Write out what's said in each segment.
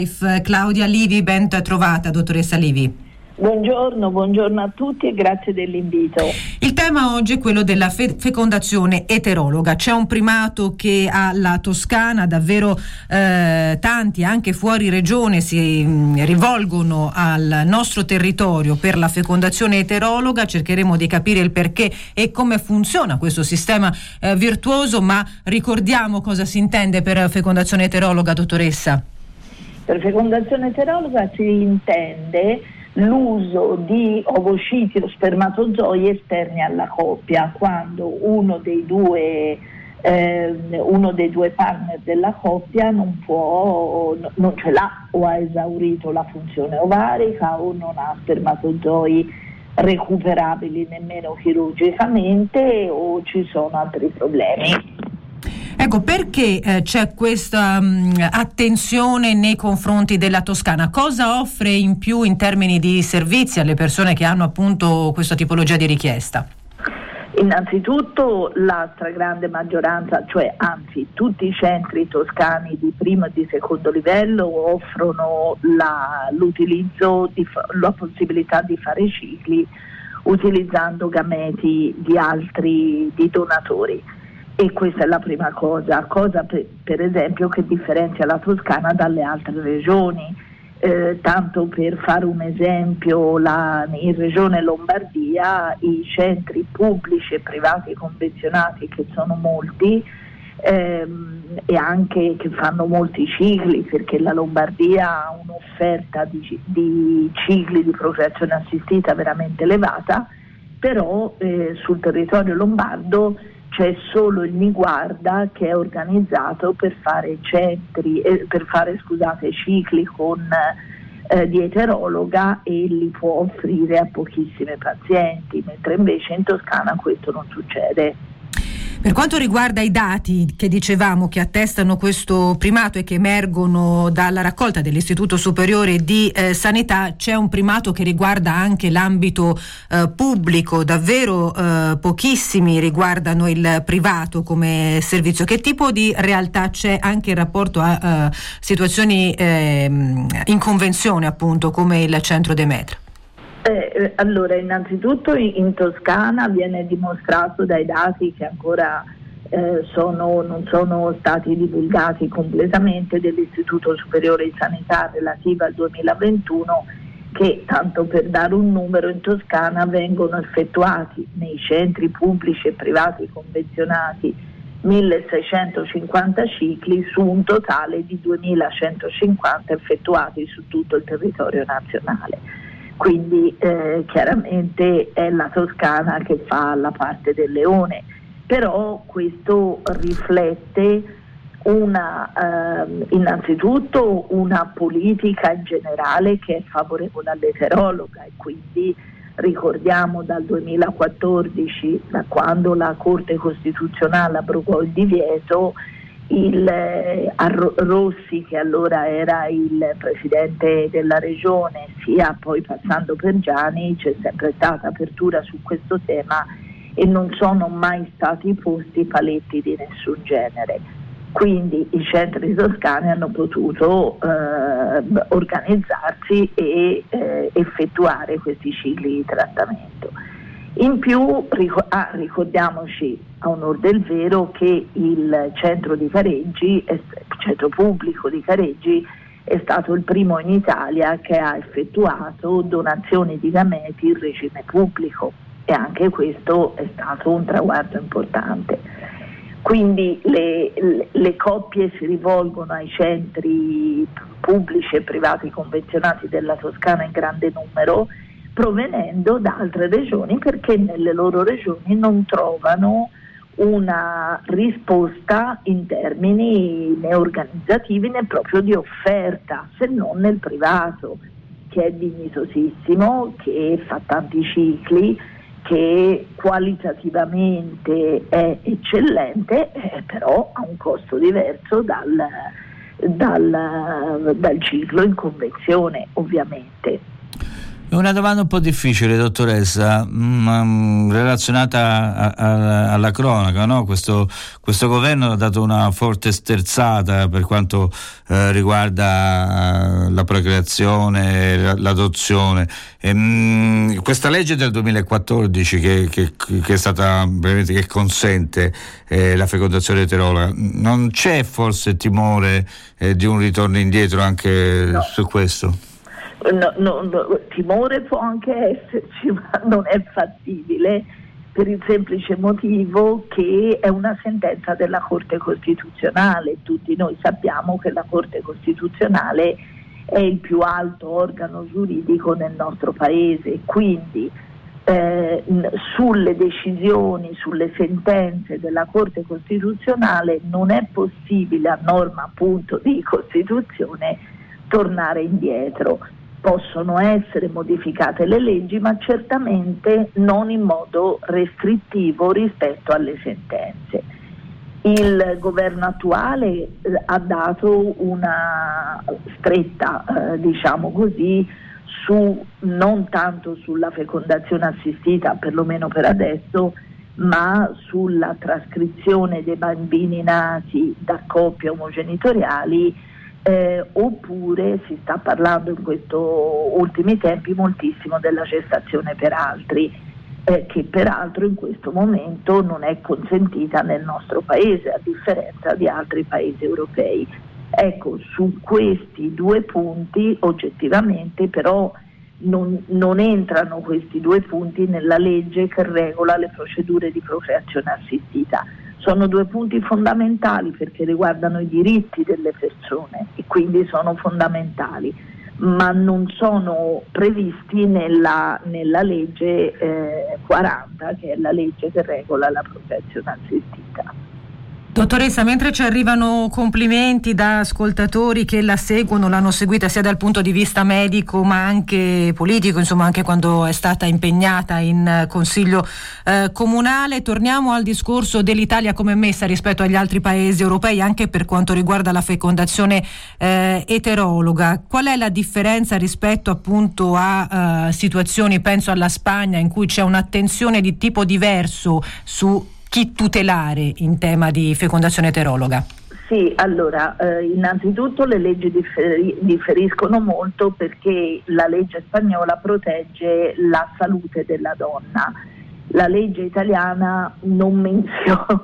Claudia Livi, ben trovata, dottoressa Livi. Buongiorno a tutti e grazie dell'invito. Il tema oggi è quello della fecondazione eterologa. C'è un primato che ha la Toscana, davvero tanti anche fuori regione si rivolgono al nostro territorio per la fecondazione eterologa. Cercheremo di capire il perché e come funziona questo sistema virtuoso, ma ricordiamo cosa si intende per fecondazione eterologa, dottoressa. Per fecondazione eterologa si intende l'uso di ovociti o spermatozoi esterni alla coppia, quando uno dei due partner della coppia non ce l'ha o ha esaurito la funzione ovarica o non ha spermatozoi recuperabili nemmeno chirurgicamente o ci sono altri problemi. Ecco, perché c'è questa attenzione nei confronti della Toscana? Cosa offre in più in termini di servizi alle persone che hanno appunto questa tipologia di richiesta? Innanzitutto la stragrande maggioranza, tutti i centri toscani di primo e di secondo livello offrono la possibilità di fare cicli utilizzando gameti di donatori. E questa è la prima cosa per esempio che differenzia la Toscana dalle altre regioni. Tanto per fare un esempio, in Regione Lombardia i centri pubblici e privati convenzionati, che sono molti, e anche che fanno molti cicli, perché la Lombardia ha un'offerta di cicli di procreazione assistita veramente elevata, però sul territorio lombardo c'è solo il Niguarda che è organizzato per fare cicli di eterologa e li può offrire a pochissime pazienti, mentre invece in Toscana questo non succede. Per quanto riguarda i dati che dicevamo che attestano questo primato e che emergono dalla raccolta dell'Istituto Superiore di Sanità, c'è un primato che riguarda anche l'ambito pubblico, davvero pochissimi riguardano il privato come servizio. Che tipo di realtà c'è anche in rapporto a situazioni in convenzione, appunto, come il centro Demetra? Allora, innanzitutto in Toscana viene dimostrato dai dati che ancora non sono stati divulgati completamente dell'Istituto Superiore di Sanità relativa al 2021, che, tanto per dare un numero, in Toscana vengono effettuati nei centri pubblici e privati convenzionati 1650 cicli su un totale di 2150 effettuati su tutto il territorio nazionale. Quindi chiaramente è la Toscana che fa la parte del leone, però questo riflette innanzitutto una politica in generale che è favorevole all'eterologa, e quindi ricordiamo dal 2014, da quando la Corte Costituzionale abrogò il divieto, Rossi, che allora era il presidente della regione, sia poi passando per Gianni, c'è sempre stata apertura su questo tema e non sono mai stati posti paletti di nessun genere. Quindi i centri toscani hanno potuto organizzarsi e effettuare questi cicli di trattamento. In più ricordiamoci a onor del vero che il centro pubblico di Careggi è stato il primo in Italia che ha effettuato donazioni di gameti in regime pubblico, e anche questo è stato un traguardo importante. Quindi le coppie si rivolgono ai centri pubblici e privati convenzionati della Toscana in grande numero, provenendo da altre regioni, perché nelle loro regioni non trovano una risposta in termini né organizzativi né proprio di offerta, se non nel privato, che è dignitosissimo, che fa tanti cicli, che qualitativamente è eccellente, però ha un costo diverso dal ciclo in convenzione, ovviamente. Una domanda un po' difficile, dottoressa, relazionata alla cronaca, no? Questo governo ha dato una forte sterzata per quanto riguarda la procreazione, l'adozione. Questa legge del 2014 che è stata veramente, che consente la fecondazione eterologa, non c'è forse timore di un ritorno indietro anche su questo? No, timore può anche esserci, ma non è fattibile, per il semplice motivo che è una sentenza della Corte Costituzionale. Tutti noi sappiamo che la Corte Costituzionale è il più alto organo giuridico nel nostro paese, quindi sulle decisioni, sulle sentenze della Corte Costituzionale non è possibile, a norma appunto di Costituzione, tornare indietro. Possono essere modificate le leggi, ma certamente non in modo restrittivo rispetto alle sentenze. Il governo attuale ha dato una stretta, diciamo così, non tanto sulla fecondazione assistita, perlomeno per adesso, ma sulla trascrizione dei bambini nati da coppie omogenitoriali. Oppure si sta parlando in questi ultimi tempi moltissimo della gestazione per altri, che peraltro in questo momento non è consentita nel nostro paese, a differenza di altri paesi europei. Ecco, su questi due punti oggettivamente però non entrano questi due punti nella legge che regola le procedure di procreazione assistita. Sono due punti fondamentali perché riguardano i diritti delle persone e quindi sono fondamentali, ma non sono previsti nella legge 40, che è la legge che regola la procreazione assistita. Dottoressa, mentre ci arrivano complimenti da ascoltatori che la seguono, l'hanno seguita sia dal punto di vista medico ma anche politico, insomma anche quando è stata impegnata in consiglio comunale, torniamo al discorso dell'Italia come è messa rispetto agli altri paesi europei anche per quanto riguarda la fecondazione eterologa. Qual è la differenza rispetto appunto a situazioni, penso alla Spagna, in cui c'è un'attenzione di tipo diverso su chi tutelare in tema di fecondazione eterologa? Sì, allora, innanzitutto le leggi differiscono molto perché la legge spagnola protegge la salute della donna. La legge italiana non menziona,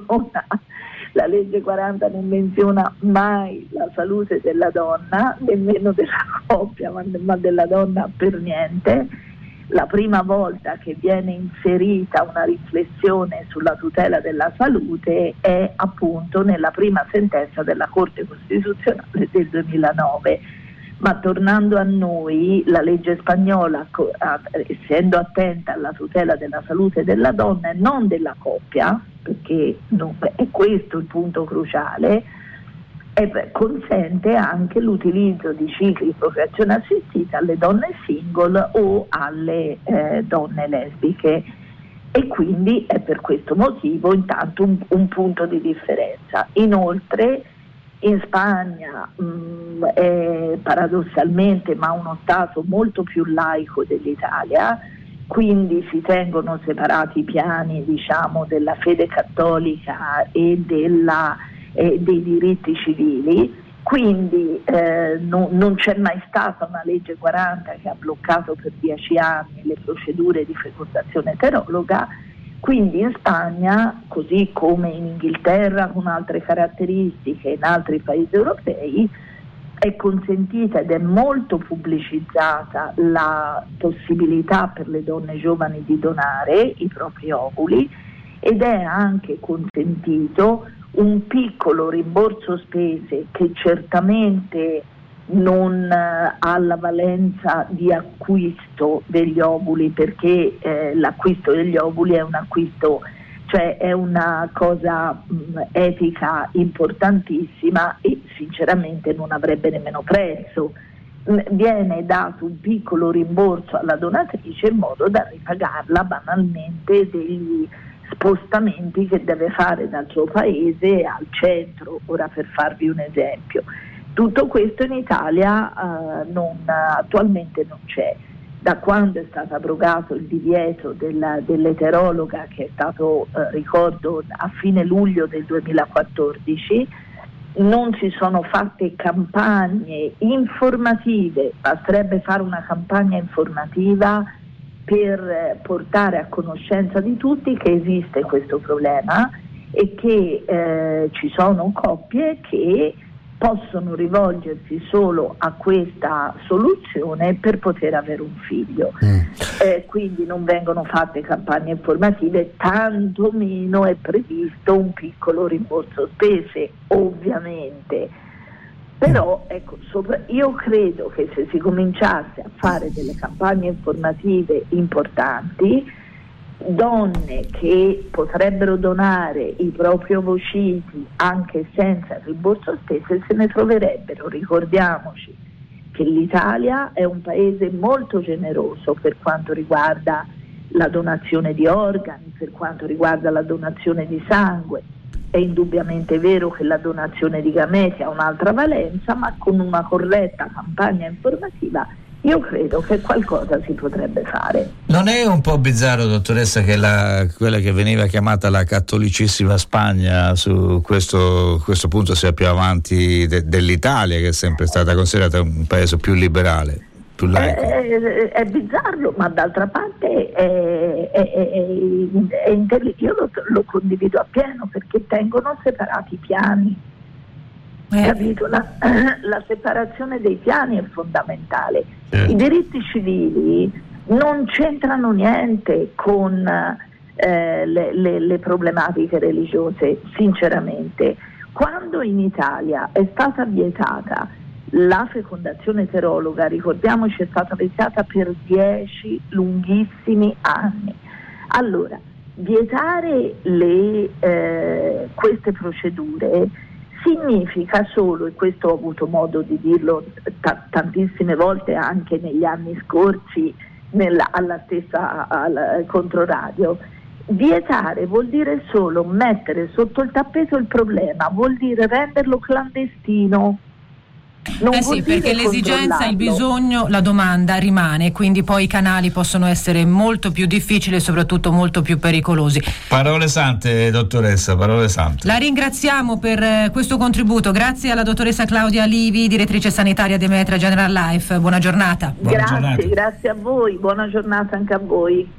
la legge 40 non menziona mai la salute della donna, nemmeno della coppia, ma della donna per niente. La prima volta che viene inserita una riflessione sulla tutela della salute è appunto nella prima sentenza della Corte Costituzionale del 2009. Ma tornando a noi, la legge spagnola, essendo attenta alla tutela della salute della donna e non della coppia, perché è questo il punto cruciale, consente anche l'utilizzo di cicli di procreazione assistita alle donne single o alle donne lesbiche, e quindi è per questo motivo intanto un punto di differenza. Inoltre in Spagna è paradossalmente ma uno stato molto più laico dell'Italia, quindi si tengono separati i piani, diciamo, della fede cattolica e dei diritti civili, quindi non c'è mai stata una legge 40 che ha bloccato per 10 anni le procedure di fecondazione eterologa. Quindi in Spagna, così come in Inghilterra con altre caratteristiche, in altri paesi europei, è consentita ed è molto pubblicizzata la possibilità per le donne giovani di donare i propri ovuli, ed è anche consentito un piccolo rimborso spese che certamente non ha la valenza di acquisto degli ovuli, perché l'acquisto degli ovuli è un acquisto, cioè è una cosa etica importantissima e sinceramente non avrebbe nemmeno prezzo. Viene dato un piccolo rimborso alla donatrice in modo da ripagarla banalmente degli spostamenti che deve fare dal suo paese al centro, ora per farvi un esempio. Tutto questo in Italia attualmente non c'è. da quando è stato abrogato il divieto dell'eterologa, che è stato, ricordo, a fine luglio del 2014, non si sono fatte campagne informative. Basterebbe fare una campagna informativa per portare a conoscenza di tutti che esiste questo problema e che ci sono coppie che possono rivolgersi solo a questa soluzione per poter avere un figlio. Quindi non vengono fatte campagne informative, tantomeno è previsto un piccolo rimborso spese, ovviamente. Però ecco, io credo che se si cominciasse a fare delle campagne informative importanti, donne che potrebbero donare i propri ovociti anche senza il rimborso spese se ne troverebbero. Ricordiamoci che l'Italia è un paese molto generoso per quanto riguarda la donazione di organi, per quanto riguarda la donazione di sangue. È indubbiamente vero che la donazione di gameti ha un'altra valenza, ma con una corretta campagna informativa io credo che qualcosa si potrebbe fare. Non è un po' bizzarro, dottoressa, che quella che veniva chiamata la cattolicissima Spagna su questo punto sia più avanti dell'Italia, che è sempre stata considerata un paese più liberale, più laico? È bizzarro, ma d'altra parte io lo condivido appieno, perché tengono separati i piani. Capito? La separazione dei piani è fondamentale. I diritti civili non c'entrano niente con le problematiche religiose, sinceramente. Quando in Italia è stata vietata la fecondazione eterologa, ricordiamoci, è stata vietata per 10 lunghissimi anni. Allora, vietare queste procedure significa solo, e questo ho avuto modo di dirlo tantissime volte anche negli anni scorsi alla stessa Controradio, vietare vuol dire solo mettere sotto il tappeto il problema, vuol dire renderlo clandestino. Sì, perché l'esigenza, il bisogno, la domanda rimane, quindi poi i canali possono essere molto più difficili e soprattutto molto più pericolosi. Parole sante, dottoressa, parole sante. La ringraziamo per questo contributo. Grazie alla dottoressa Claudia Livi, direttrice sanitaria Demetra General Life. Buona giornata. Grazie a voi, buona giornata anche a voi.